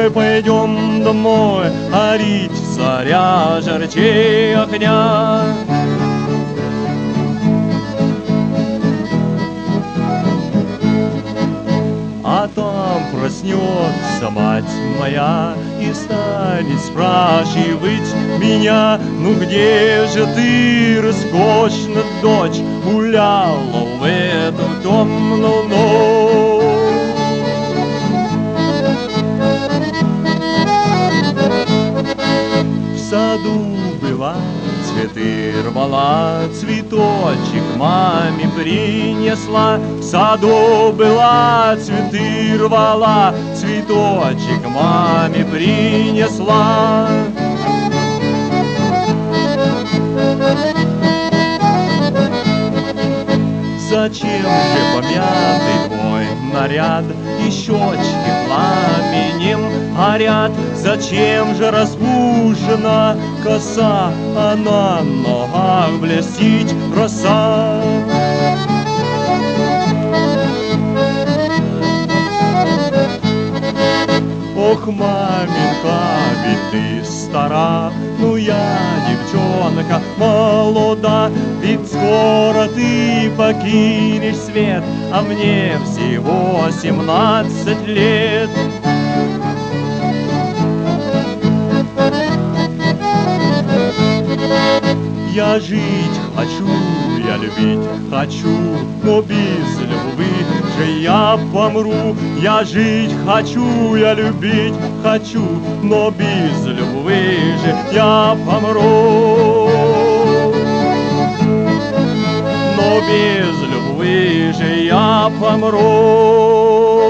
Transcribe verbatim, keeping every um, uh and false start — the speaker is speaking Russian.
Давай пойдем домой, горит заря жарче огня. А там проснется мать моя и станет спрашивать меня: ну где же ты, роскошная дочь, гуляла в эту темную ночь? В саду была, цветы рвала, цветочек маме принесла. В саду была, цветы рвала, цветочек маме принесла. Зачем же помятый твой наряд, и щечки пламенем горят? Зачем же распущена коса, а на ногах блестит роса? Ох, маменька, ведь ты стара, ну я девчонка молода, ведь скоро ты покинешь свет, а мне всего семнадцать лет. Я жить хочу, я любить хочу, но без любви же я помру. Я жить хочу, я любить хочу, но без любви же я помру. Но без любви же я помру.